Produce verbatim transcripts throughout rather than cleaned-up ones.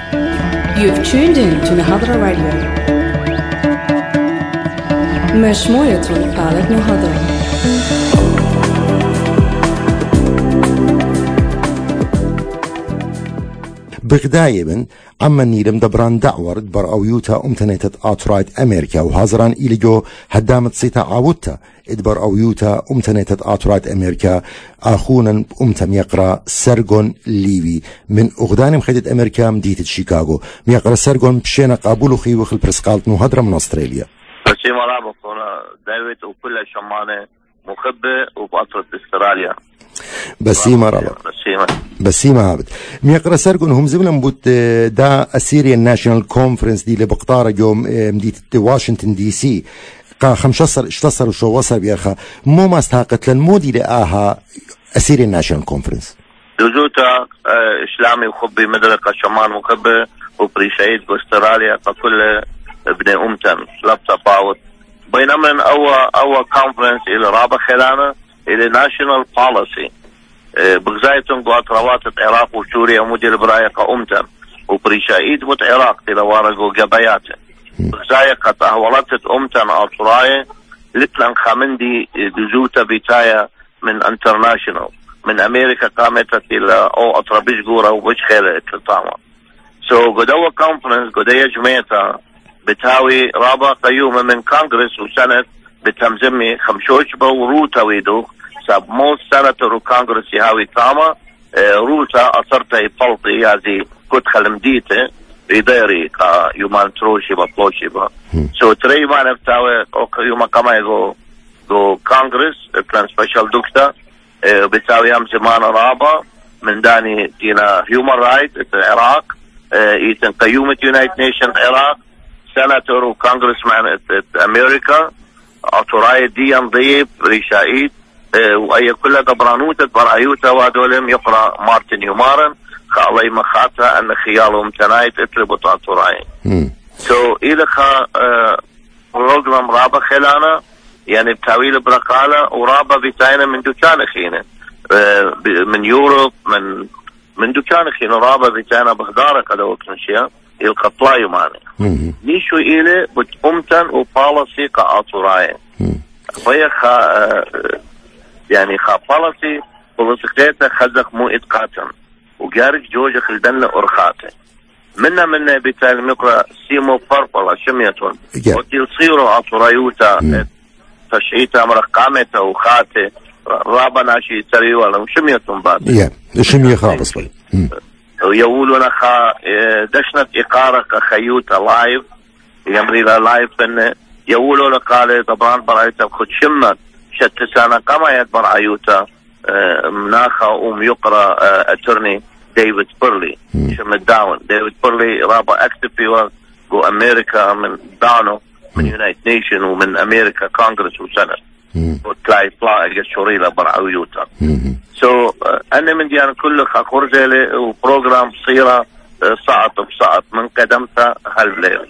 You've tuned in to Mahadra Radio. مش مويتون قالت محاضرة. بغدايبن عما نيلم دبران دعور دبر أو يوتا أمتنيتت آترايت أمريكا وهازران إلي جو هدامت صيتا عاوتا ادبر أو يوتا أمتنيتت آترايت أمريكا آخونا أمتم يقرأ سرغون ليبي من أغدان مخيدة أمريكا مدينة شيكاغو ميقرأ سرغون بشينا قابولو خي وخل برسقالت مهدرة من أستراليا. بسي مرابط هنا دايوت وكل شمانة مخبة وبأطرة استراليا. بسيمة رابط بسيمة عابد ميقرأ سرقون هم زمنا مبوت دا السيريان ناشيونال كونفرنس دي لبقطارة يوم مدينة واشنطن دي سي قا خمشصر اشتصر وشو وصل بيرخا مو ما استحقت للمودي لآها السيريان ناشيونال كونفرنس دزوتا إسلامي وخبي مدرقة شمان مخبة وبريشايد باستراليا فكل ابن أمتن لابتا باوت بينما أول أول كونفرنس إلى رابع خلانة إلى ناشيونال بوليسي بغزايتون قوات رواتة العراق وسوريا مدير براية قومتن وبريشايد بوت عراق إلى وارقو قباياته بغزاية قد أهولتت أمتن أطراية لتلن خامندي دزوتا بيتايا من انترناشيونال من أمريكا قامتت إلى أو أطرابيش قورة وبش خيلة اتلطامة سو قدوة كونفرنس قدية جميعتا بتاوي رابع قيومة من كونغرس وسنة بتمزمي خمشوش بوروتا ويدو ساب موت سنتر وكونغرس يهاوي تاما روتا أصرتا يفلطي يازي كنت خلمديته يديري كا يومان تروشي بطلوشي با سو تري ما نفتاوي يوما كما يغو go Congress plan special دكتا بتساوي هم زمان رابع من داني تينا human rights العراق يتن قيومة United Nations العراق سناتور وكونغرس مان أمريكا أطراي ديان ضيب ريشايد وأي كلها دبرانوتة برايوتا وادولهم يقرأ مارتن يومارن خالي مخاطها أن خيالهم تنايت اتربط أطراي سو إذا خا بروجرام رابع خلانا يعني بتاويل برقالة ورابع بتاينا من دكان خينا من يوروب من من دكان خينا رابع بتاينا بخدارة كذا وكنشيا القطلاي ماني نيشو إلي بتأمتن وبالسي كأطراي فهي خا يعني خا بالسي بلسكتة خزق مو إتقاتن وجارج جوجة خلدن لأرخاته منا منا بتايل مقرأ سيمو فربلا شميتون وتيل صيرو أطرايوتا تشعيتا مرقامتا وخاته رابا ناشي تريو ولا شميتون بعد يا شمية خالص بل ويقولون خا دشنت إقارة خيوتا لايف يمري لا لايف إنه يقولون قال طبعا برايتا بخد شمت شت سنة كما يدبر عيوتا مناخا أم يقرأ أترني ديفيد بيرلي شمت داون ديفيد بيرلي رابا أكتب في جو أمريكا من دانو من يونايتد نيشن ومن أمريكا كونغرس وسنة وتلاقي طلع الشوريلة برعويوتا سو أنا من ديان كل خاخور زيلي وبروغرام صيرة صعط بصعط من قدمتها هالليل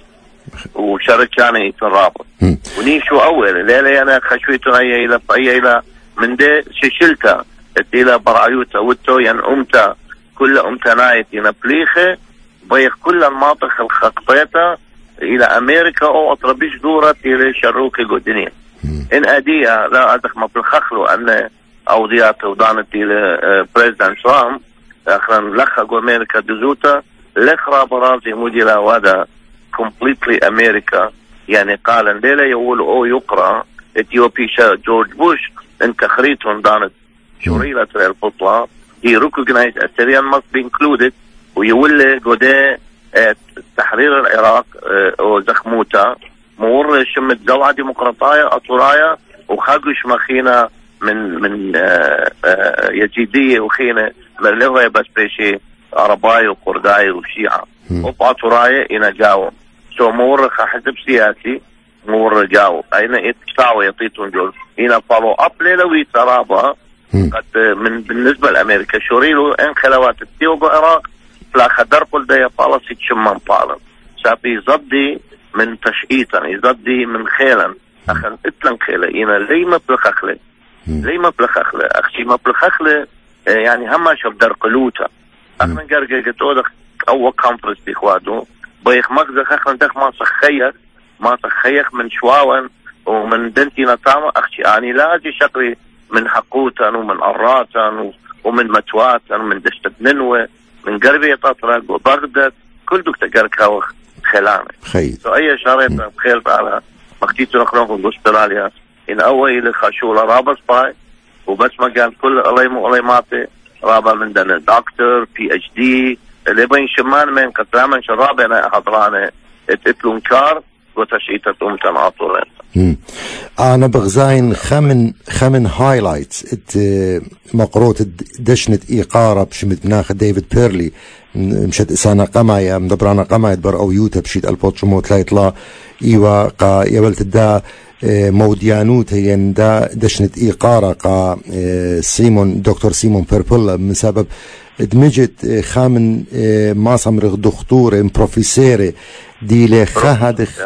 وشاركاني في الرابط ونيشو أول ليلة أنا خشويتنا هي إلى هي إلى من دي ششلتا إلى برعيوتا وتو ين أمتا كل أمتا نايت ين بليخة بيخ كل المناطق الخطيطة إلى أمريكا أو أطربيش دورة إلى شروك الجدنين إن أدية لا أدخ ما بالخخلو أن أوديات ودانت إلى بريزيدنت ترامب أخرا لخا جو أمريكا دزوتا لخرا برازي مديرة ودا completely أمريكا يعني قال ان ليلة يقول أو يقرأ إثيوبيا جورج بوش إن كخريتهم دانت شوريلة البطلة he recognized Assyrian must be included ويولي قده تحرير العراق وزخموتا مور شمت زوعة ديمقراطية أطرايا وخاقش مخينا من من يزيدية وخينا مرلغة بس بيشي عرباي وقرداي وشيعة وبأطرايا إنا جاو سو مور حزب سياسي مور جاو أين اتساوي يطيتون جول إنا فالو أب ليلوي ترابا قد من بالنسبة لأمريكا شوريلو إن خلوات التيو بعراق فلا خدر قل دا يبالسي تشمان بالا سابي زدي من تشئيتا يزدي من خيلا أخن اتلن خيلا إنا لي ما بلخخلي لي ما بلخخلي أخشي ما بلخخلي يعني هما شب در قلوتا أخن قرقا قتودك أول كونفرنس بإخوانه بيخ مغزى خخن دخ ما صخيخ ما صخيخ من شواون ومن دنتي نتامة أخشي أني لا أجي شقري من حقوتن ومن أراتن ومن متواتن ومن دشتت ننوة من قربية تطرق وبغداد كل دوك تقرك خلانه خير سو أي شريط بخير على مختيتو نخلوكم بأستراليا إن أول اللي خشولة رابط باي وبس ما قال كل الله يمو الله يماتي رابط من دنا دكتور بي اتش دي اللي بين شمان من قدامن شرابنا حضرانه اتلون كار وتشيتة أمتن عطولين أنا بغزاين خمن خمن هايلايتس ات مقروط دشنة إيقارة بشمت بناخ ديفيد بيرلي مشت إسانا قمايا مدبرانا قمايا بر أو يوتا بشيت البوتشموت لا يطلع إيوا قا يبلت دا موديانوت ين دا دشنة إيقارة قا سيمون دكتور سيمون بيربولا من سبب دمجت خامن ماسم رغ دكتور بروفيسيري دي لخهدخ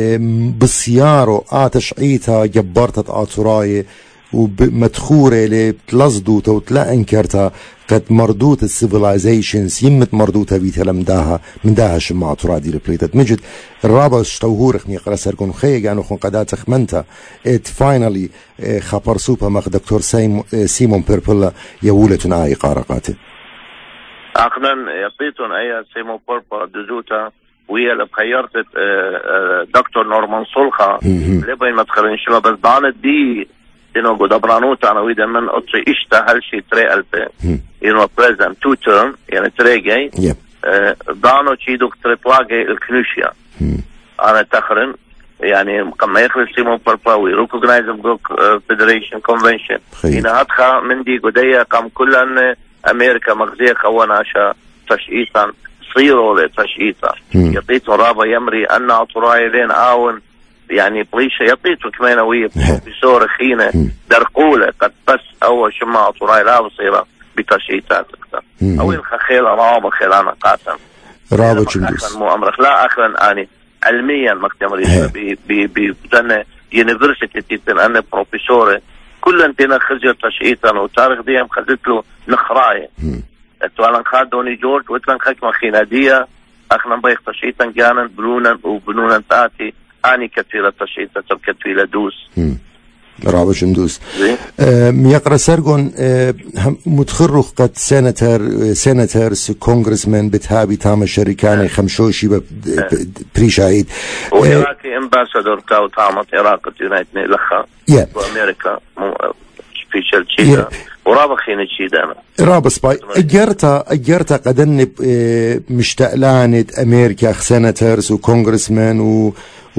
بسيارو آتش عيتا جبرتت آتراي ومدخورة لبتلزدو توتلا انكرتا قد مردوت السيفيلايزيشنز يمت مردوتا بيتا لمداها من داها شما آترا دي لبليتت مجد الرابع شتوهورخ ميقرا سرقون خيقانو خون قدات خمنتا ات فاينالي خبر سوبا مخ دكتور سيمون بيربولا يولتون آي قارقاتي أخنا يطيتون أي سيمون بيربولا دزوتا ويا اللي بخيرت دكتور نورمان صلخة اللي بين مدخلين شما بس دانت دي إنه قد أبرانوت أنا ويدا من أطري إشتا هالشي تري ألفي إنه بريزن تو تيرم يعني تري جاي دانو تشي دكتور تلاقي الكنوشيا أنا تخرن يعني كما يخلص سيمون بيربولا ريكوغنايز بوك فيدريشن كونفنشن إن هدخا من دي قدية قام كلن أمريكا مغزية خواناشا تشئيسا صيروا لتشئيسا يطيتوا رابا يمري أن أطراي لين آون يعني بليشة يطيتوا كمان ويا بسورة خينة درقولة قد بس أول شما أطراي لا بصيرة بتشئيسات أول خخيلة رابا خيلانا قاسم رابا جندوس مو أمرخ لا أخلا أني علميا مكتمري ببدن يونيفرسيتي تيتن أنا بروفيسورة كل انتنا خزير تشئيسا وتاريخ ديهم خزيت له نخراية اتوالن خادوني جورج واتلن خاك مخينا ديا اخنا بيخ تشيطا جانا بلونا وبنونا تاتي اني كثيرة تشيطا كثيرة دوس رابع شندوس ميقرا سرقون متخرخ قد سيناتر سيناترز كونغرسمان بتهابي تام الشركاني خمشوشي بريشايد وإراكي امباسادور تاو تامت إراقة يونايتد لخا وأمريكا في شلشيدا ورابا خينة شيدانا رابا سباي اجرتا اجرتا قدن مشتقلانت امريكا سيناترز وكونغرسمان و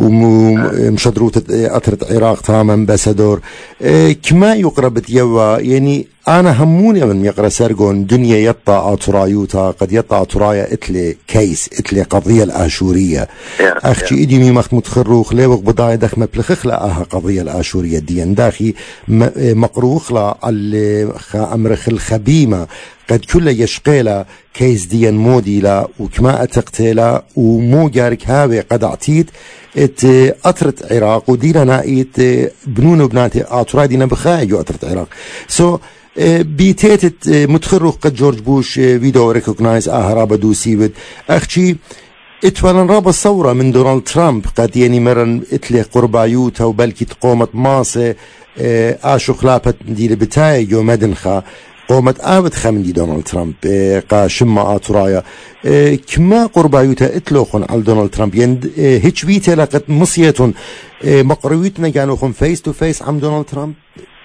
ومشدروت أطرت عراق تاما امباسادور كما يقرب يوا يعني أنا هموني من يقرأ سرقون دنيا يطا أطرايوتا قد يطا أطرايا إتلي كيس إتلي قضية الآشورية أخشي إدي مي مخت متخروخ ليوق بضايا دخ مبلخخ لآها قضية الآشورية ديان داخي مقروخ لا أمرخ الخبيمة قد كل يشقيلا كيس ديان موديلا وكما أتقتلا ومو جارك هاوي قد أعطيت ات أطرت عراق ودينا نايت بنون وبناتي أطراي دينا بخايجو أطرت عراق سو so, بيتيت متخرخ قد جورج بوش فيديو ريكوغنايز آها رابا دوسي بد أخشي اتوالن رابا الثورة من دونالد ترامب قد يعني مرن اتلي قربايوتا وبلكي تقومت ماسة آشو خلافت دي بتاي جو مدنخا قومت آبت خمن دي دونالد ترامب قا شما آترايا كما قربايوتا اتلوخن على دونالد ترامب يند هيتش بيتا لقد مصيتون مقرويتنا كانوا خن فيس تو فيس عم دونالد ترامب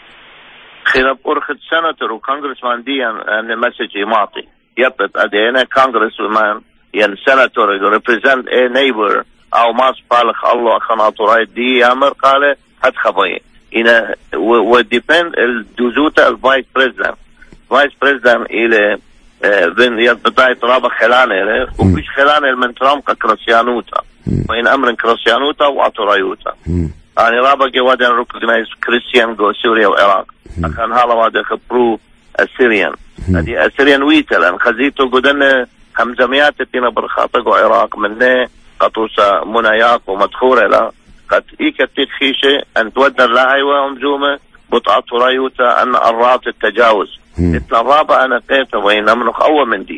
خلاب أرخد سنتر وكونغرس مان دي أن مسج معطي يبت أدينا كونغرس مان ين سنتر represent a neighbor أو ماس بالخ الله خنا طراي دي أمر قال هاد خباي إن و depend الدوزوتا الفايس بريزيدنت فايس بريزيدنت إلى بين يبتاي ترابا خلانه وفيش خلانه من ترامب كريستيانوتا وإن أمر كريستيانوتا وأطرايوتا يعني رابا جوادن ريكوغنايز كريستيان جو سوريا وعراق أخان هلا وادا خبرو السيريان هذه السيريان ويتلان خزيتو قدن همزميات تينا برخاطق وعراق منه قطوسة مناياق ومدخورة لا قد إيكا تخيشة أن تودن لهاي ومزومة بطعة رايوتا أن أرات التجاوز إتلا رابا أنا قيتا وين أمنخ أول من دي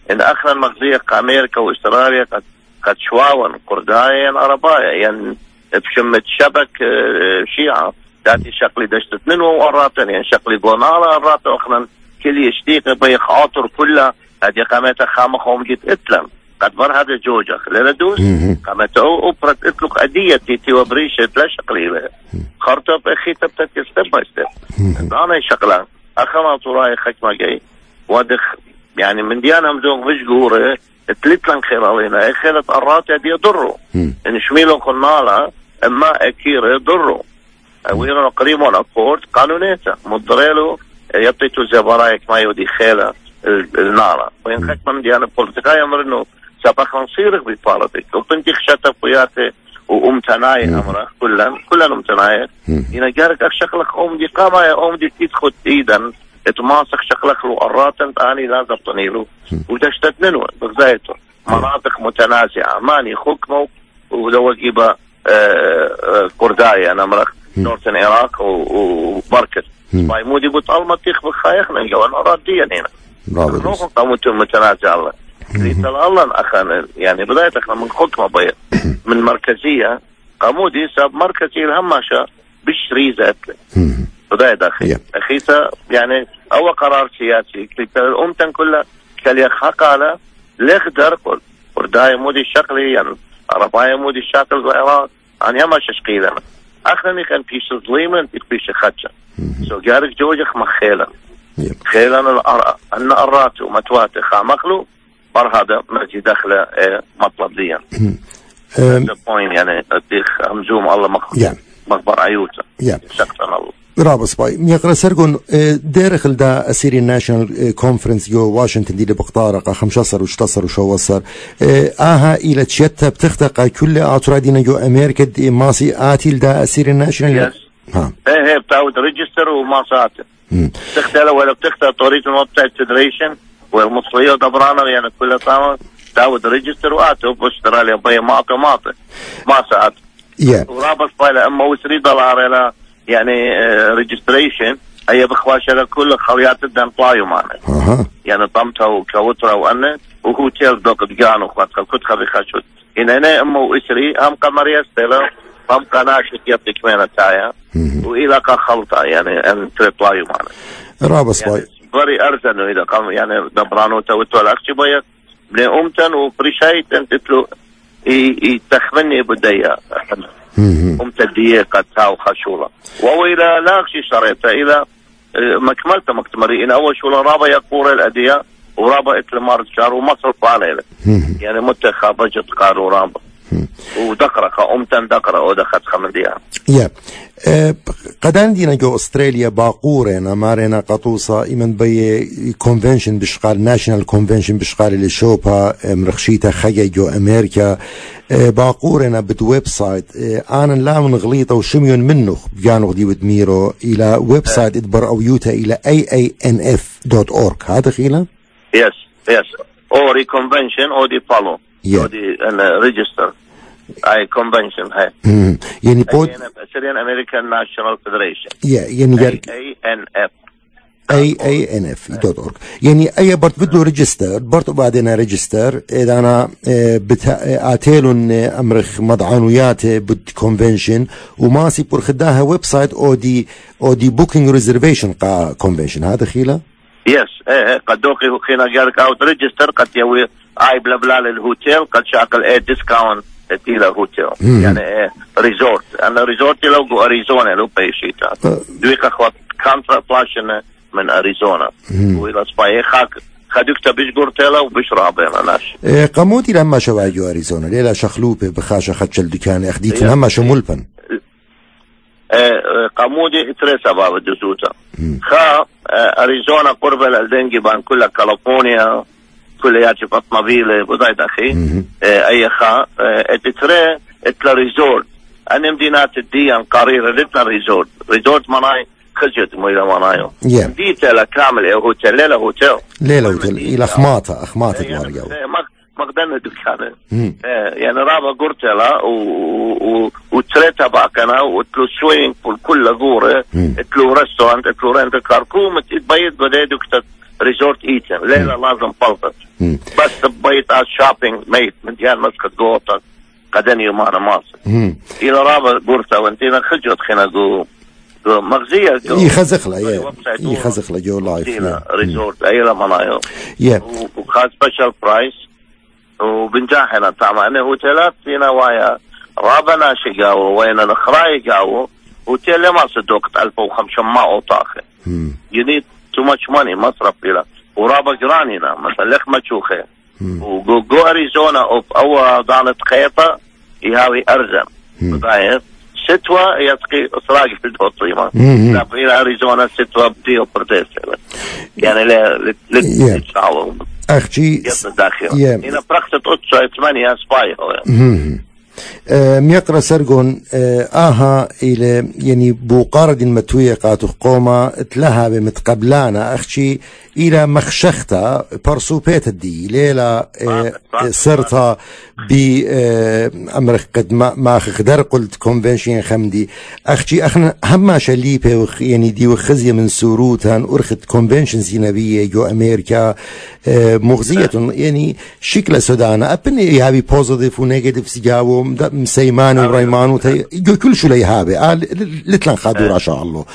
إن أخنا مغزية كأمريكا وإستراليا قد قد شواون قردايا عربايا يعني بشمة شبك شيعة داتي شكلي دشت اثنين وراتن يعني شكلي قنالة رات أخنا كل يشتيق بيخ عاطر كلها هذه قامت خامخ ومجيت اتلم قد بر هذا جوجة خلينا دوس قامت أوبرت اتلق أدية تيتي وبريشة لا شكلي لها خرطة بأخي تبتت يستب بايستب أنا شكلان أخنا طراي خشمة جاي ودخ يعني من ديان همزون غش قورة تلت لن خلالينا اي خيلة قرات يدي يضروا ان شميلو قنالا اما اكير يضروا ويرنا قريبون اكورد قانونيتا مضريلو يبطيتو زبرايك ما يودي خيلة النارة وين خشمة من ديان البوليتيكا يمر انه سابقا نصيرك بالبوليتيك وبنتي خشتا فياتي وامتناي امره كلن كلن امتناي هنا جارك اكشكلك ام دي قامة يا ام دي تدخل ايدا اتماسك شكلك له قراتن اني لازم تنيلو ودشتت منه بغزايته مناطق متنازعه ماني حكمه ودوجيبه قرداي انا مرخ نورثن العراق وبركت باي مودي بطال تيخ بخايخنا جوان اراديا هنا نروح قامت المتنازع الله ريت الله اخانا يعني بدايه احنا من حكمه بي من مركزيه قامودي ساب مركزي الهمشه بشريزه بداية أخي أخيسا يعني أول قرار سياسي الأمتن كلها كلي خاقالة ليخدر قل ورداي مودي شكلي يعني عربايا مودي شكل العراق أنا يما ششقيلنا أخرني كان فيش ظليما فيش خدشة سو جارك جوجك مخيلا خيلا أن أرات ومتواتي خامخلو بر هذا مرجي داخله مطلب ليا يعني أديخ همزوم الله مخبر عيوتا شكرا الله رابط باي ميقرا سرقون داخل دا أسيري الناشنال كونفرنس جو واشنطن دي بقطارقة خمشاصر وشتصر وشوصر آها إلى تشيتا بتختقى كل آترادين جو أمريكا دي ماسي آتيل دا أسيري الناشنال ها ايه ايه بتاود ريجستر وماسات تختل ولا بتختل طريق المبتع الفيدريشن والمصرية ودبرانا يعني كل طامة تاود ريجستر وآتو باستراليا بي ماطي ماطي ماسات ورابط باي لأما وسري دولار إلى يعني ريجستريشن هي بخواشة كل خليات الدم طايو معنا أه. يعني طمتها وكوترة وأنا وهوتيل دوك بجانو خاطر كنت خبي خشود هنا أنا أمه وإسري هم قمرية ستيلا هم قناشة يبدي كمينة تايا وإلى خلطة يعني أن طايو معنا رابط يعني باي بري أرزنو إذا قام يعني دبرانو توتو الأخشي بيك بني أمتن وبريشايت أنت تلو يتخمني بدايا امتدية قد تاو خشولة وهو إلى لاغشي شريطة إلى مكملت مكتمري إن أول شولة رابا يقور الأدية ورابا إتلمار شار ومصرف عليه يعني متخابة جد قارو رابا ودقرة أمتن دقرة ودخت خمديها يا قدان دينا جو أستراليا باقورنا مارينا قطوصة إمن بي كونفنشن بشقال ناشنال كونفنشن بشقال اللي شوبها مرخشيتا خيا جو أمريكا باقورنا بد ويب سايت أنا لا من غليطة وشميون منه بيانو دي ودميرو إلى ويب سايت إدبر أو يوتا إلى إيه إيه إن إف دوت أورج هذا خيلا؟ يس يس أوري كونفنشن أو دي فالو أو دي ريجستر اي كونفنشن هاي يعني بود سيريان امريكان ناشونال فيدريشن يا يعني اي ان اف اي اي ان اف دوت اورج يعني اي برت بده ريجستر برت بعدين ريجستر اذا انا اتيلون امرخ مضعنويات بد كونفنشن وماسي بور خداها ويب سايت او دي او دي بوكينج ريزرفيشن قا كونفنشن هذا خيله يس ايه قد دوقي خينا جارك اوت ريجستر قد يوي اي بلا بلا للهوتيل قد شاكل اي ديسكاونت تيلا هوتيل يعني ايه ريزورت انا ريزورتي لو جو اريزونا لو بيشيتا دويك اخوات كانترا بلاشن من اريزونا ويلا سباي خاك خدوك تبيش قرتيلا وبشرب انا ناش إيه قموتي لما شواجو اريزونا ليلا شخلوبه بخاشه خدشل دكان اخديت لما شمولبن ايه قمودي تريسا باب الدسوتا خا اريزونا قرب الدنجي بان كلها كاليفورنيا كلياتي بطمبيلة بضايد أخي أي خا اتتري اتلا ريزورت أنا مدينات الديان قريرة لتنا ريزورت ريزورت مناي خجت مويلة منايو ديتا كامل ايه هوتيل ليلة هوتيل ليلة هوتيل إلى أخماطة أخماطة دواريو مقدنة دكانة يعني رابا قرتلا وتريتا باكنا وتلو سوينج بول كل غورة اتلو رستورانت اتلو رنت كاركوم اتبايد بدايدو كتت ريزورت ايتن ليلة لازم بلطت بس بيت از شوبينج ميت من ديان مسكت قوتك قدن يومانا ماصر الى رابع بورتا وانتينا خجوت خينا قو مغزية يخزخ له يخزخ له جو لايف ريزورت ايلا منايو وخاص سبيشال برايس وبنجاحنا طبعا هوتيلات فينا ويا رابنا شقاوه وين الخراي قاوه هوتيل ما صدقت ألف وخمسمائة طاقة you need too much money مصرف إلى ورابا جرانينا مثلا لك ما تشوخه وجو أريزونا أو أو دانت خيطة يهاوي أرزم بضايف ستوى يتقي إسراق في الدوطيمة لا في أريزونا ستوى بديو برديس يعني لا لتشاو أختي يتداخل هنا بركت أتشا ثمانية سباي هو ميقرا سرقون آها إلى يعني بوقارد المتوية قاتو قوما تلها بمتقبلانا أختي إلى مخشختا برسوبيت دي ليلة سرتا بأمريكا قد ما خدر قلت كونفنشن خمدي أختي أخنا هما شليبه يعني دي وخزية من سوروتان أرخت كونفنشن زينبية جو أمريكا مغزية يعني شكل سودانا أبني هابي بوزيتيف ونيجاتيف سجاو مسيمان وريمان وتي كل شو لي هابي لتلان خادور إن شاء الله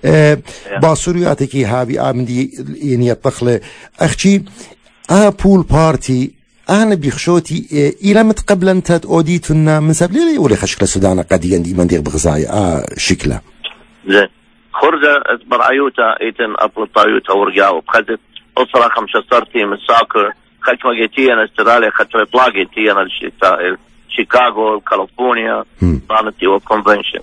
باصورياتك هابي أمدي يعني الطخلة أختي آه بول بارتي أنا بيخشوتي إلى متقبل أنت أوديتنا من سبب ليه ولا خشكل السودان قديا دي من دير بغزايا آه شكله زين خرجة برعيوتا إيتن أطل طايوتا ورجاو بخذت أسرة خمسة صارتي من ساكر خدت مجيتي أنا استراليا خدت إطلاقيتي أنا شيكاغو كاليفورنيا طانتي وكونفنشن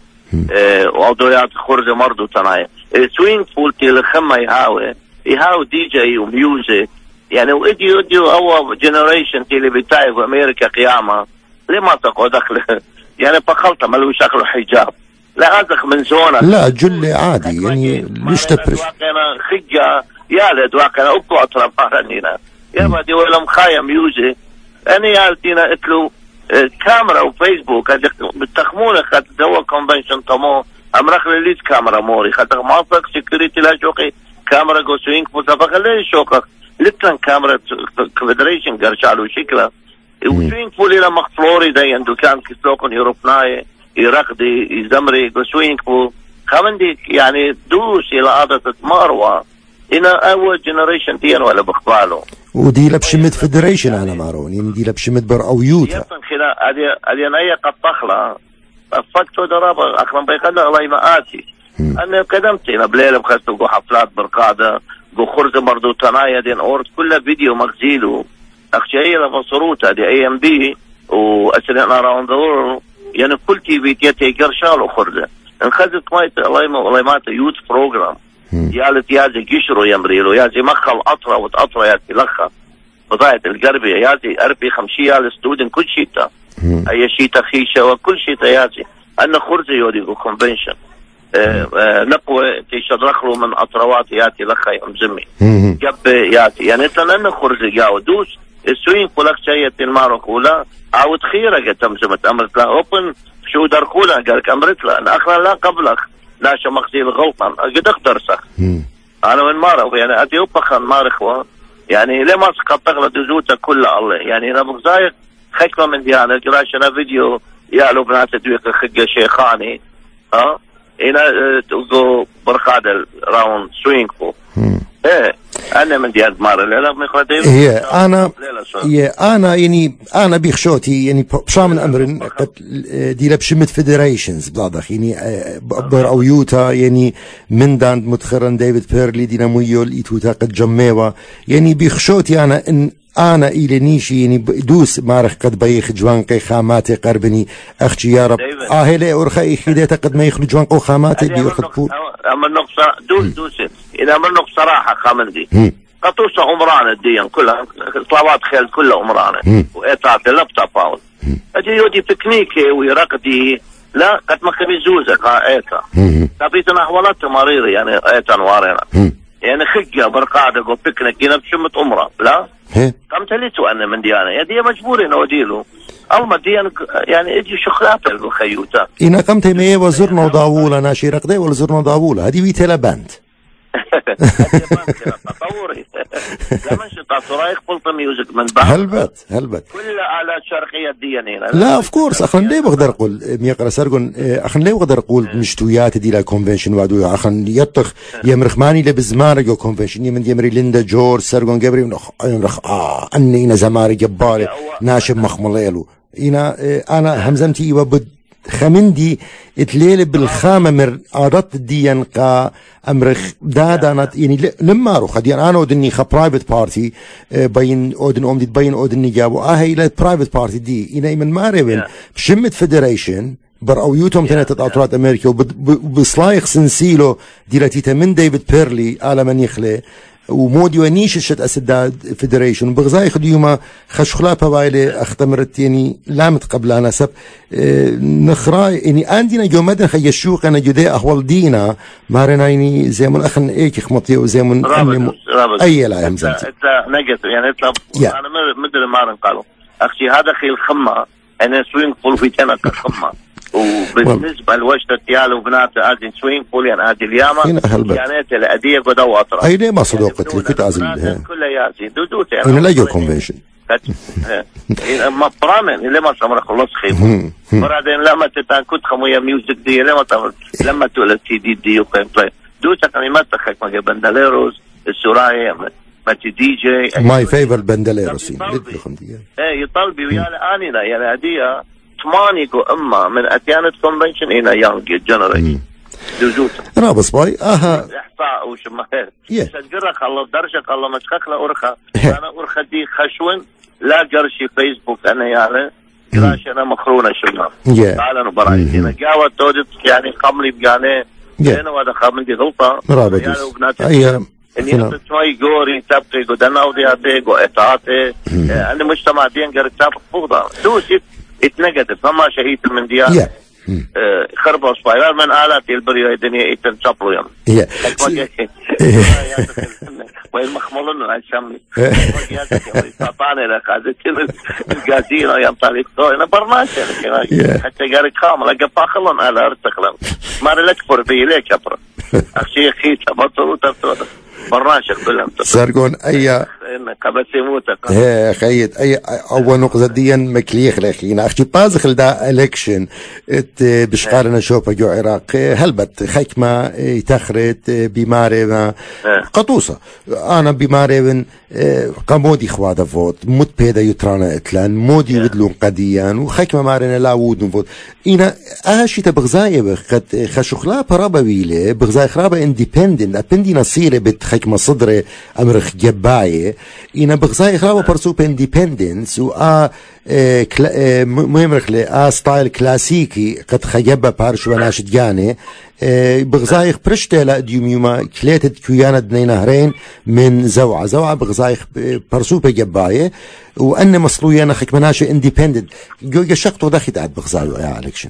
وعضويات خرجة مرضو تنايا سوينج فولتي لخمة يهاوي يهاو دي جي وميوزك يعني وإديو إديو أول جنريشن اللي بتاعي في أمريكا قيامة لما تقعد دخل يعني بخلطة ما له شكله حجاب لا أدخل من زونة لا جل عادي يعني ليش تبرش أنا خجة يا لد واقعنا أبو أطرف أهرنينا يا ما دي ولا مخايا ميوزك أنا يالتينا اتلو كاميرا وفيسبوك بالتخمونة خد دوا كونفنشن طمو أمرخ لليت كاميرا موري خد مافك سيكوريتي لا شوقي كاميرا قوسوينك مسافقة ليه شوقك لتن كاميرا كفدريشن قرشالو شكله وسوينك فولي لما فلوريدا يندو كان كسلوكن يوروبناي يرقدي يزمري قوسوينك فول خمندي يعني دوس إلى عادة مروة إنا أول جنريشن ديان ولا بخبالو ودي لبشمت فدريشن أنا مارون يعني دي لبشمت بر أو يوتا يطن خلا هذه هذه نية قد تخلى فكتو درابة أخرم بيقدر الله ما آتي أنا قدمت هنا بليلة بخستو حفلات برقادة جو خرزة مردو تنايا دين أورد كل فيديو مغزيلو أخشي لفصروتا دي اي ام بي وأسرنا راوند دور يعني كل تي في تيتي قرشالو خرزة انخذت مايت الله مات يوت بروجرام يالت يازي قشرو يمريلو يازي مخل أطرة وتأطرة يازي لخة بضاية القربية يازي أربي خمشية لستودن كل شيتا أي شيتا خيشة وكل شيتا يازي أنا خرزة يوديكو كونفنشن آه آه نقوى تيشدرخلو من أطروات ياتي لخا يمزمي جب ياتي يعني تنن خرزي جاو دوس السوين كلك شيء المارو كولا عاود خيرة تمزمت أمرت لا أوبن شو دركولا قالك أمرت لا أنا أخلا لا قبلك لا شو مقصيل غلطا قد أقدر سخ أنا من مارو يعني أتي أبخن مارخوا يعني ليه ما سقط تغلط زوجة كلها الله يعني أنا بغزايق خكمة من ديانا جراشنا فيديو يا لو بنات دويق خقة شيخاني ها هنا تقول برخادة راوند سوينج فو ايه انا من ديار مارة لا مخدي هي انا هي انا يعني انا بيخشوتي يعني بشامل امر قد دي لبشمت فيدريشنز بلاضخ يعني بر او يوتا يعني من داند متخرن ديفيد بيرلي دينا ميول ايتوتا قد جميوا يعني بيخشوتي انا ان أنا إلى نيشي يعني دوس مارخ قد بيخ جوانقي خاماتي قربني أختي يا رب آه هلا أرخي خديتا قد ما يخلو جوانقو خاماتي دي أرخد بول أما النقصة دوس دوس إذا أما النقصة صراحة خامندي قطوشة عمرانة ديان كلها طلبات خيل كلها عمرانة وإيطاعت اللابتوب باول أجي يودي بكنيكي ويرقدي لا قد ما كبي زوزك إيطا تابيتنا أحوالات مريضي يعني إيطا نوارينا يعني خجة برقادة قو بيكنيك ينب شمت أمرا لا كم تليتو أنا من ديانا يا دي مجبورين أوديلو ألما ديان يعني إجي شخلات الخيوتا إنا كم تيمية وزرنا وداولا ناشي رقدي ولا زرنا وداولا هدي بيتلا باند تطوري لما شطات ورايح قلت ميوزك من بعد هلبت هلبت كل آلات شرقية ديانين لا اوف كورس اخن ليه بقدر اقول ميقرا سرقون اخن ليه بقدر اقول مشتويات دي لا كونفنشن وادو اخن يطخ يمرخ ماني لبزمارجو كونفنشن يمن يمري ليندا جورج سرقون جبري نخ اه اني انا زماري جباري ناشب مخمليلو انا انا همزمتي وبد خمندي اتليل بالخامة مر عادت ديان قا امرخ دادانت يعني لما رو خديان انا ودني خا برايفت بارتي بين اودن اومدي بين اودن جابو اهي لا برايفت بارتي دي انا من ماربن بشمت فيدريشن بر او يوتوم تنت اطرات امريكا وبصلايخ سنسيلو ديلاتيتا من ديفيد بيرلي على من يخلي ومودي ونيش الشت أسداد فيدريشن بغزاي خديوما خشخلا بوايلي اختمرت يعني لامت قبل أنا سب اه نخراي يعني عندنا جو مدن خي الشوق أنا جدي أحوال دينا مارنا يعني زي من أخن إيك خمطي وزي من رابط رابط أي لا يهم زمتي إتلا نجت يعني إتلا yeah. أنا مدري مارن قالوا أختي هذا خيل خمة أنا سوين فول في تنا كخمة وبالنسبة لوجدة تيال وبنات آدين سوين بول يعني آدي الياما يعني الأدية قدوا وأطرا أي ليه ما صدوقت لي كنت أزل كلها يازي دودوت يعني أنا لا جو كونفنشن ما برامن اللي ما سمر خلص خيمه بعدين لما تتان كنت خموية ميوزك دي لما تعمل لما تقول تي دي دي وكان بلاي دوت كان ما تخك ما بندليروز السرايا ما تي دي جي ماي فيفر بندليروز ايه يطلبي ويا اني لا يعني هديه ثمانية جو اما من اتيانت كونفنشن هنا يانج جنريشن دوزوت رابس باي اها احصاء وش ما هي سجرك الله درجك الله مشكك لا ارخا انا ارخا دي خشون لا قرشي فيسبوك انا يعني قراش انا مخرونه شنو تعال نبراي هنا جاوت تودت يعني قملي بيانه انا وهذا خامن دي غلطه يعني وبنات اي اني تسوي جوري تبقي قدنا ودي اتي قطعتي انا مجتمع دين قرت تبقى فوضى دوس اتنقدت فما شهيد من ديار خربوا صبايا من آلات البرية الدنيا يتنشطلوا يوم وين مخملون الشامي تعطاني لك هذا كل الجازينة يوم طالب أنا برنامج حتى قاري خام لقى فاخلون على أرتخلون ما لك فربي ليك أبرا أخشي خيت بطلوا تبتوا برنامج كلهم سرقون أي قبل سيموتك هي خيط أي أول نقطة ديا مكليخ لخينا أختي بازخل دا إلكشن ات بشقارنا شوفا جو عراق هلبت خيكما يتخرت بماري ما قطوسة أنا بماري قمودي خوادة فوت مد بيدا يترانا إتلان مودي ودلون قديان وخيكما مارنا لا ودن فوت إنا أهاشي تبغزاية قد خشخلا برابا ويلي بغزاي خرابا انديبندنت أبندي نصيري بتخيكما صدري أمرخ جباية إنا بغزاي خرابا برسوب انديبندنس و آ مهمرخ لي آ ستايل كلاسيكي قد خيبا بارش وناشد جاني بغزايخ برشتة ديوميوما كليتت كيانا دني نهرين من زوعة زوعة بغزايخ برسوبة جباية وأن مصلويانا خيك مناشي انديبندنت جو يشقتو داخل عاد بغزايو يا عليكشن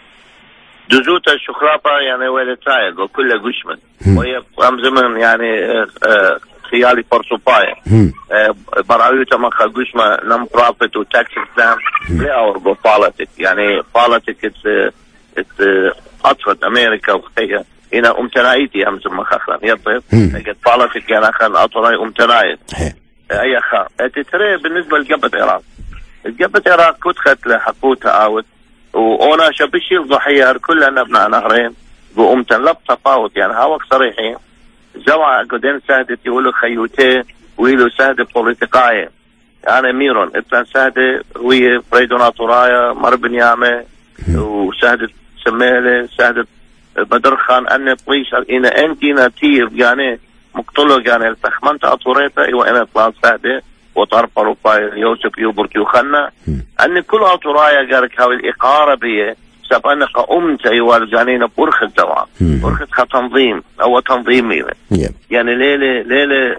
دزوت الشخرابة يعني ويلة تايق وكل قشمن وهي قام زمن يعني خيالي برسوباية براويتا ما خلقوش ما نم بروفيت وتاكس اكزام لا أورغو بوليتيك يعني بوليتيك ات ات أطفت أمريكا وخيا هنا أمتنايتي أمس ما خخلان يطيب لقد بوليتيك يعني أخان أطراي أمتنايت أي أخا تتري بالنسبة لجبهة العراق جبهة العراق كنت خت لحقوتها أوت وأنا شبشي الضحية كلها أبناء نهرين وأمتن لب تفاوت يعني هاوك صريحين زوعة قدين سادة يقولوا خيوتي ويلو سادة بوليتيقاية أنا ميرون إبتان سادة وهي فريدو ناطورايا مربن يامي وسادة سميلة سادة بدر خان أنا بليش إن أنتي نتير يعني مقتلو يعني التخمنت أطوريتا إيوه أنا طلعت سادة وطرف روباي يوسف يوبرت يوخنا أن كل أطورايا قالك هاو الإقارة بيه سب أنا قمت أيوة الجانين بورخة زوعة بورخة تنظيم أو تنظيمي يعني ليلة ليلة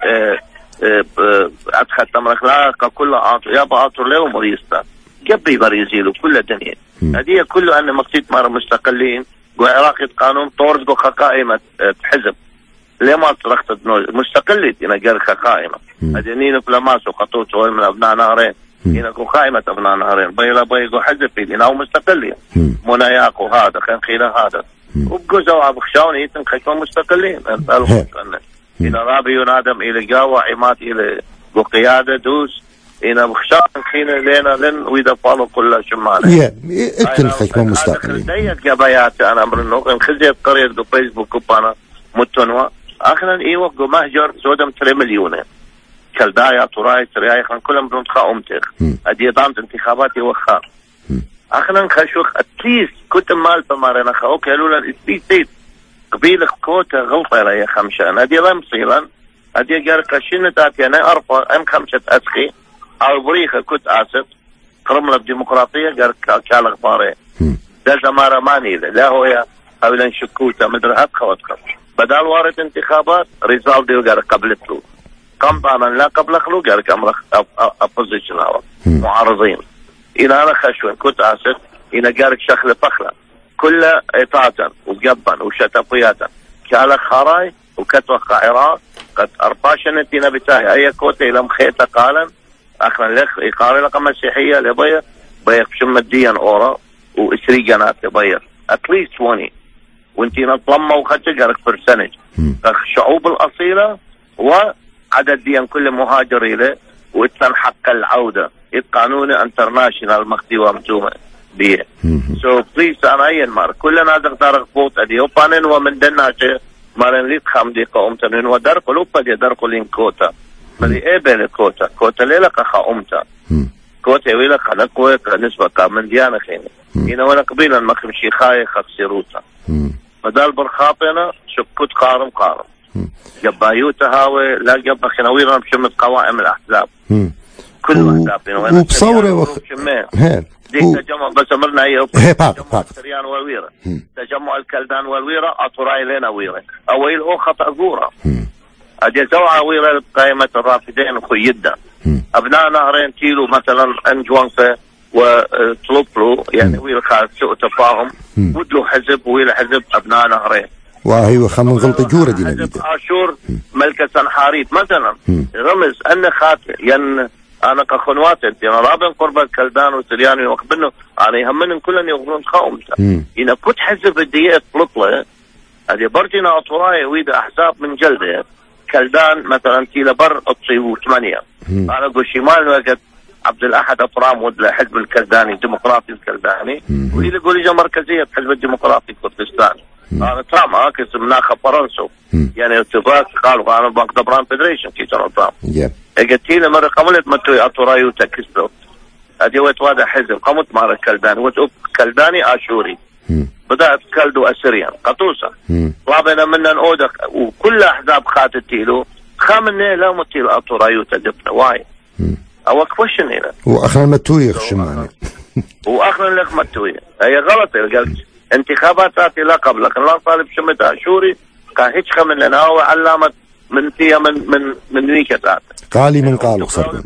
أدخل تمرك لا كل أطر يابا أطر له مريستا جبي بريزيلو كل الدنيا هذه كله أن مقصد مرة مستقلين وعراقي قانون طورد جو قائمة حزب لما طرقت مستقلة هنا جار قائمة هذين فلماس وقطوت هو من أبناء نهرين هنا قائمة أبناء نهرين بيلا بيجو حزب في هنا ومستقلين مناياق وهذا كان خير هذا وبجوزوا عبخشوني يتنخشوا مستقلين إن رابي ينادم إلى جاوة عمات إلى بقيادة دوس إن بخشان خين لنا لن وإذا فالو كل شمالة يا اكتن خشمة مستقلين ديت جبايات أنا أمر إنه إن خزيت قرية دو فيسبوك كوبانا متنوع آخرا إيوه جو مهجر زودم تري مليونين كالدايا تراي ترياي خان كلهم بنتخا أمتخ أدي ضامت انتخاباتي وخار آخرا خشوخ أتليس كنت مال بمارنا خا أوكي لولا الإسبيسيت قبيل كوتا غلطة يا خمشان أدي لا مصيرا أدي جارك شنتات يعني أرفع أم خمسة أسخي أو بريخة كنت آسف قرمنا بديمقراطية جارك كالغ باري ده زمارة ماني لا هو يا قبل شكوتا مدر هاتخ واتخ بدال وارد انتخابات ريزال ديو جارك قبلت له قم طبعا لا قبل خلو جارك أمرخ أبوزيشن هوا معارضين إلى أنا خشوين كنت آسف إلى جارك شخل فخلة كل إطاعة وقبا وشتفياتا كالغ خراي وكتوخ عراق قد أرباشنتنا بتاعي أي كوتة إلى مخيطة قالا أخنا لك إقارة لك مسيحية لبيا بيا بشم الدين أورا وإسري جنات لبيا أتليست عشرين وانتي نطلما وخجرك برسنج الشعوب الأصيلة وعدد ديان كل مهاجر إليه وإتن حق العودة القانون انترناشنال مخدي ومجومة بيه سو بليس أنا أين مار كلنا دغدار غبوط أدي وبانين ومن دناجة مارن ليت خامدي قومتن ودرق لوبا دي درق لين كوتا ملي ايه بين كوتا كوتا ليلة قا أمتا كوتا ويلا قنقوة نسبة كامن ديانا خيني هنا وانا قبيلا مخمشي خاي خفسيروتا مدال برخاطنا شكوت قارم قارم جبايوتا هاوي لا جبا خنويرا بشمت قوائم الأحزاب كل الأحزاب وبصورة وخ... ديك تجمع بس أمرنا هي تجمع السريان والويرة تجمع الكلدان والويرة أطراي لنا ويرة أويل هو خطأ ذورة أدي زوعة ويرة قائمة الرافدين خيدة أبناء نهرين تيلو مثلا أنجوانفة وطلبلو يعني ويرة خالد سوء تفاهم ودلو حزب ويرة حزب أبناء نهرين وهي خمن غلطة جورة دي حزب عاشور ملكة سنحاريت مثلا رمز أن خاطئ ين أنا كخنوات أنت أنا رابن قرب كلدان وسرياني وقبلنا أنا يهمني كلنا يغرون خاومته إذا كنت حزب الديات طلطلة هذه برجنا أطراي ويدا أحزاب من جلده كلدان مثلا كيلا بر أطيو ثمانية أنا أقول شمال وقت عبد الأحد أطرام ودل حزب الكلداني الديمقراطي الكلداني وإذا قولي جا مركزية حزب الديمقراطي كردستان أنا ترام هاكس مناخ فرنسا يعني اتفاق قالوا أنا بنك دبران فيدريشن كي ترى ترام اجتينا مرة قملت متوي أطرايو تكسلو أدي وتوادا حزب قمت مع الكلداني وتوب كلداني آشوري بدأت كلدو أسريان قطوسة طلبنا منا نودك وكل أحزاب خاتتيلو خامنة لا متيل أطرايو تدفنا واي أو كوشن هنا وأخنا متوي خشماني وأخنا لك متوي هي غلط قال انتخابات تاتي لا قبل لكن لا طالب شمت آشوري كان هيك خمن لنا هو علامة من فيها من من من ويكتات قالي من قالوا صرنا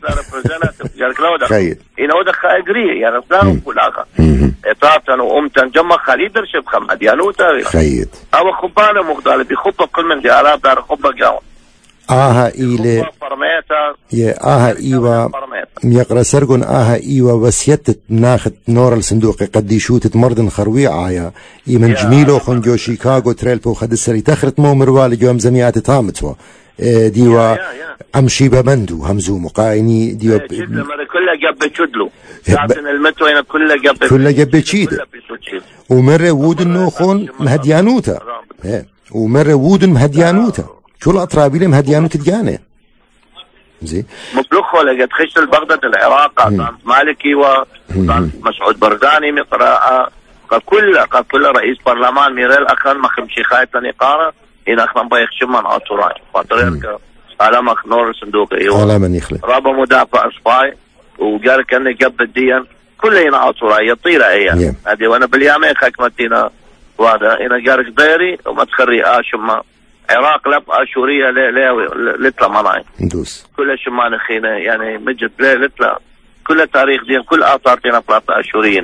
خير إن هو دخل أجري يعني فلان وكل آخر إطاعتنا وأمتن جمع خليدر شبخ مديانوتا خير أو خبانة مغدالة بخبة كل من ديالات دار خبة جاون آها إيلي يا آها إيوا ميقرأ سرقون آها إيوا وسيتت ناخت نور الصندوق قد يشوتت مردن خروي عايا إيمن جميلو خنجو شيكاغو تريلبو خد السري تخرت مو مروالي جو أمزميات تامتوا ديوا أمشي بمندو همزو مقايني ديوا كلها جاب تشدلو ساعتنا المتو هنا كلها جاب كلها جاب تشيد ومرة وودن نوخون مهديانوتا ومرة وودن مهديانوتا شو الأطرابي لهم هديانو تديانه زي مبلوخ ولا قد خشت البغداد العراق مالكي ومسعود برزاني مقراءة كل كل رئيس برلمان ميريل أخان مخمشي خايتني قارة إن أخان بيخ شمان أطراي فطريرك على مخنور صندوق إيوه على من يخلق رابا مدافع أصفاي وقال كأنه جب الدين كل هنا أطراي يطير أيام هذه وأنا باليامين خاكمتينا وهذا إن قالك ديري وما تخري آشما عراق لب أشورية لا لا لتلا مناي ندوس كل شمان خينا يعني مجد لا لتلا كل تاريخ دين كل آثار دينا ثلاثة أشوريين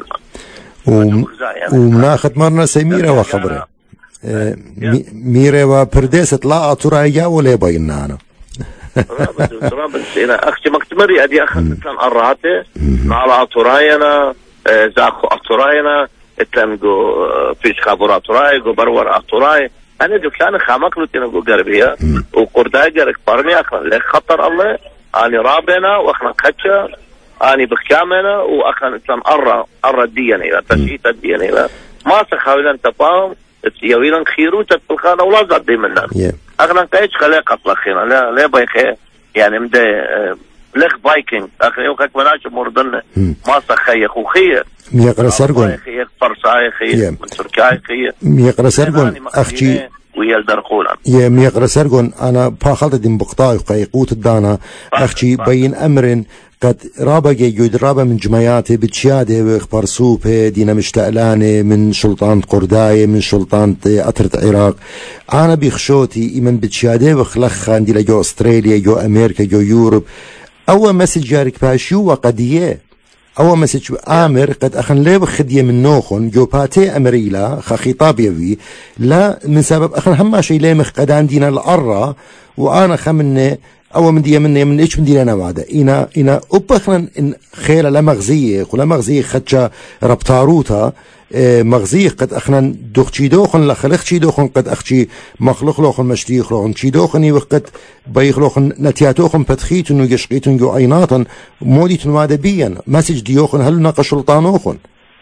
ومناخذ مرنا سميرة وخبره ميرة وبرديسة لا أطرايا ولا بيننا أنا رابط رابط أنا أختي مكتمري أدي أخذت لن أراته على أطراينا زاخو أطراينا اتلن جو فيش خابور أطراي جو برور أطراي أنا دكان خامك تنقو قربية وقرداء قرق برمي أخنا لك خطر الله أنا رابنا وأخنا كتشا أنا بخيامنا وأخنا إسلام أرى أرى الديانة إلى تشيط الديانة إلى ما سخاولا تفاهم يويلا خيرو تتلقى ولا زاد دي منا أخنا كايش خلاق أطلق خينا لا لا بيخي يعني مدى لخ بايكينج أخي يوكاك مناش مردن ما سخيخ وخيه ميقرا سرقون خيخ فرصاي خيه من تركيا خيه ميقرا سرقون أختي ويلدر قولا يا ميقرا سرقون أنا باخلت دين بقطاي وقيقوت الدانا أختي بين أمر قد رابا جيد رابا من جمعياتي بتشياده وإخبار سوبه دينا مشتقلانه من سلطان قرداي من سلطان أطرة عراق أنا بيخشوتي من بتشياده وخلخا عندي لجو أستراليا جو أمريكا جو يوروب أول مسج جارك باشيو وقديه أول مسج آمر قد أخن ليه بخدية من نوخن جو باتي أمريلا خخطاب يبي لا من سبب أخن هما شي ليه مخقدان دينا الأرى وأنا خمني أو من دي من من إيش من دي أنا وعده إنا إنا أبخنا إن خير لا مغزية ولا مغزية خدشة ربطاروتا اه مغزية قد أخنا دخشي دوخن لخلخشي دوخن قد أخشي مخلوق لوخن مشتي خلوخن شي دوخني وقد بيخلوخن نتياتوخن بتخيتن ويشقيتن جو عيناتن موديتن وعده بيا مسج ديوخن هل ناقش سلطانوخن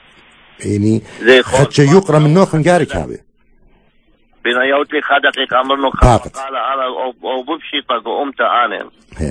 يعني خدشة يقرأ من نوخن جارك هابي بنا يوتي خادقي أمرنا قال أنا أو ببشي تقو أمتا أنا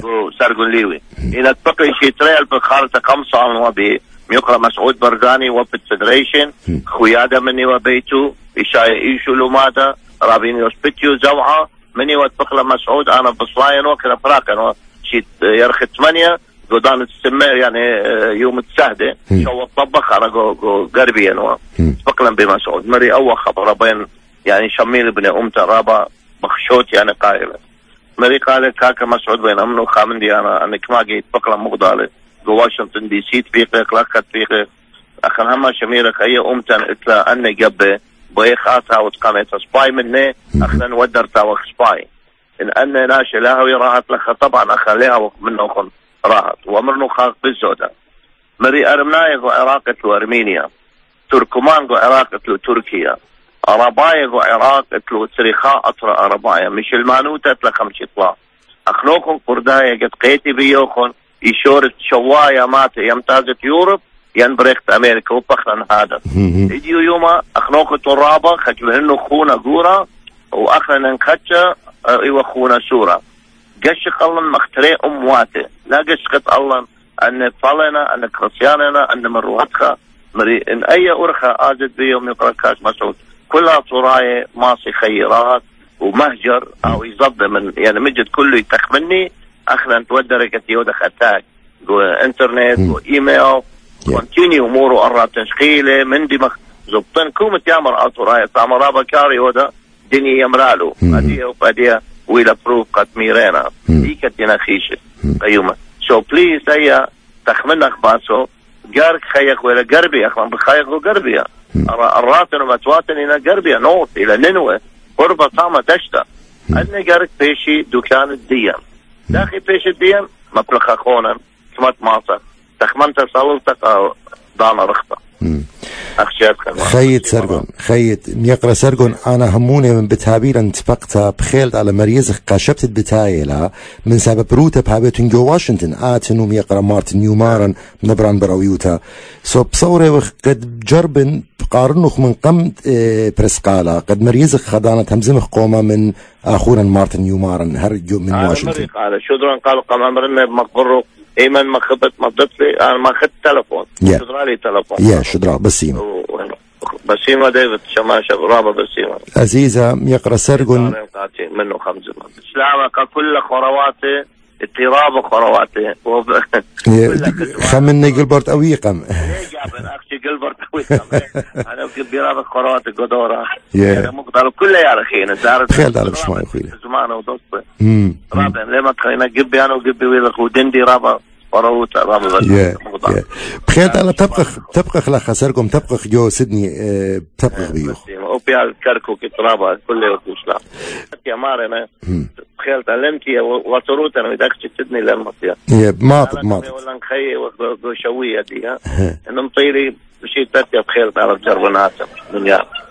سرقون ليوي إلى تبقي شي تريل بخارة خمسة عن وبي ميقرأ مسعود برغاني وبت فيدريشن خويادة مني وبيتو إشاي إيشو لومادا رابين يوسبتيو زوعة مني وتبقى مسعود أنا بصلاين وكذا فراكن شي يرخي ثمانية قدان السمير يعني يوم السهدة شو الطبخ أنا جو جو قربيا وتبقى بمسعود مري أول خبر بين يعني شميل بن أمتا رابا مخشوت يعني قائلة مري قال كاكا مسعود بين أمنو خامن دي أنا أنا كما جيت بقلا مقدالة جو واشنطن دي سي تفيقك لكت فيقك أخن هما شميلك أي أمتا إتلا أني جبه بيخاتها وتقامت سباي مني أخنا ودرتا وخ سباي إن أني ناشي لها راحت لك طبعا أخليها منه خن راحت وأمرنو خاق بالزودة مري أرمناي جو عراق تلو أرمينيا تركمان جو عراق تلو تركيا أرباية جو عراق تلو تريخاء أطرى أرباية مش المانوتة تلا خمس إطلاع أخنوكم قرداية قد قيتي بيوخن يشورت شوايا مات يمتازت يوروب ينبريخت أمريكا وبخنا هذا يجيو يوما أخنوكم ترابا خجلهنو خونا قورا وأخنا نخجة إيوه خونا سورة قشق الله مختري أمواته لا قشقت الله أن فلنا أن كرسياننا أن مرواتها مري إن أي أرخى آجد بيوم يقرأ كاس مسعود كلها صراية ماصي خيرات ومهجر أو يصد من يعني مجد كله يتخمني أخنا تودرك يودخ أتاك جو إنترنت جو إيميل كونتيني أموره أرى تشغيله من دي مخ زبطن كومة يامر أطراية تعمرها بكاري ودا دنيا يمرالو هديه وفديه ويلا بروف قد ميرينا دي كتنا خيشة أيوما so please أيها تخمنك باسو جارك خيق ولا قربي أخوان بخيق وقربيا الراتن ومتواتن إلى قربيا نوت إلى ننوة قربة طامة دشتا أني جارك بيشي دكان الديان داخل بيشي الديان مطلقا خونا سمت ماسا تخمنت صلوتك دانا رخطة خيط سرقون خيط يقرأ سرقون أنا هموني من بتابير انتفقتها بخيلت على مريزك قاشبت بتايلها من سبب روتا بهابتون جو واشنطن آتنوم يقرأ مارتن نيومارن نبران براويوتا سو بصورة وقد جربن قارنوخ من قمت اه برسقالة قد مريزك خدانة همزمخ قومة من أخونا مارتن نيومارن هرجو من واشنطن قال شو دران قالوا قام أمرنا بمقبرو ايمن ما خبت ما ضدت لي انا ما اخذت تلفون شدرا لي تلفون يا شدرا بسيمه بسيمه ديفيد شماشه رابا بسيمه عزيزه يقرا سرقن منه خمس اسلامك كل خرواتي اضطراب خرواتي خمني قلبرت اويقم جاب اختي قلبرت اويقم انا قلبي رابط خرواتي قدوره انا مقدر كله يا رخينا دار خيل دار مش معي خويا زمان ودوسته رابع لما تخلينا قبي انا وقبي ويلك ودندي رابع وروت رابع مقدر بخيل انا تبقى تبقى خلاص سرقم تبقى جو سيدني تبقى بيو اوبيا كركو كترابا كله وتسلم يا مارنا تخيل تعلمتي وصروت انا بدك تسدني للمصيا يا ماطق ماطق ولا نخي وشويه دي ها انه مطيري بشي تاتي تخيل تعرف جربناها دنيا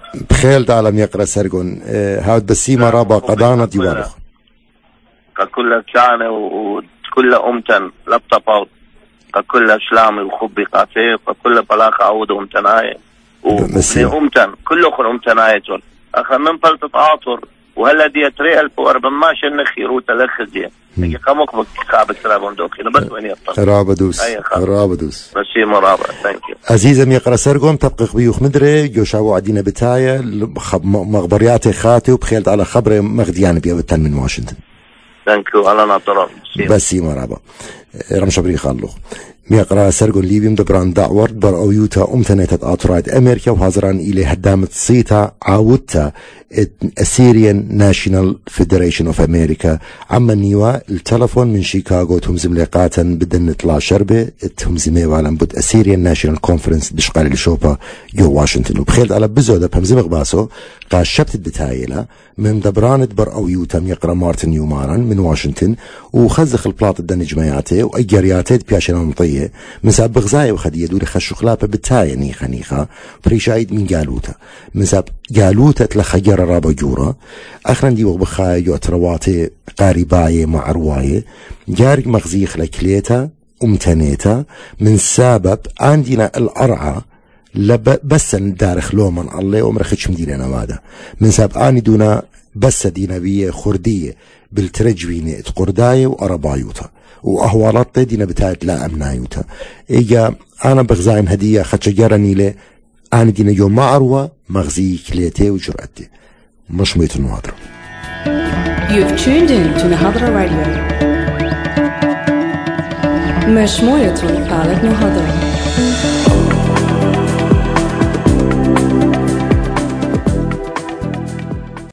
بخيل تعلم يقرأ سرقون هاود بسيمة رابا قدانة ديوانخ ككل كان وكل أمتن لابتاباوت ككل شلامي وخبي قاتي ككل بلاخ عود أمتناي وبني أمتن كل أخر أمتناي تول أخر من بلت تعاطر وهلا دي تري ألف وأربع ما شن خيرو تلخ دي نجي كموك بكعب السلام دوكي بس وين يطلع رابدوس رابدوس بس مرابع ثانك يو عزيزة ميقرأ سرقون تبقى خبيوخ مدري جوشاو عدينا بتاية مخبرياتي خاتي وبخيلت على خبر مغديان بيابتن من واشنطن ثانك يو على ناطرة بس مرابع رمش بري خالو ميقرأ سرقون ليبيم دبران دعورت بر أويوتا أمتنيتت آترايت أمريكا وهازران إلي هدامت صيتا عاودتا Assyrian National Federation of America عما نيوا التلفون من شيكاغو تهمزم لقاتا بدن نطلع شربة تهمزمي وعلم بود Assyrian National Conference بشقال لشوبا يو واشنطن وبخيلت على بزودة بهمزم غباسو قاش شبت الدتايلة من دبرانت بر أويوتا ميقرأ مارتن يومارن من واشنطن وخزخ البلاط الدن جماياته وأجارياته بياشنا مطية من ساب بغزاية وخدية دوري خشو خلابة بتاية نيخا نيخا بريشايد من قالوتا من ساب قالوتا تلخجر رابا جورا أخرا دي وغبخاية يعترواتي قارباية مع رواية جارك مغزيخ لكليتا أمتنيتا من سبب عندنا الأرعى لب بس ندارخ لومن الله ومرخدش مدينة ماذا من سبب آني دونا بس دينبية خردية بالترجوينة قرداية وأربايوتا وأهوالات دينا بتاعت لا أمنايوتا إيجا أنا بغزاين هدية خدشجرني لي أنا دينا يوم معروة مغزي كليتي وجرأتي مش ميت النهضرة. You've tuned in to Nahadra Radio. مش موية طالت نهضرة.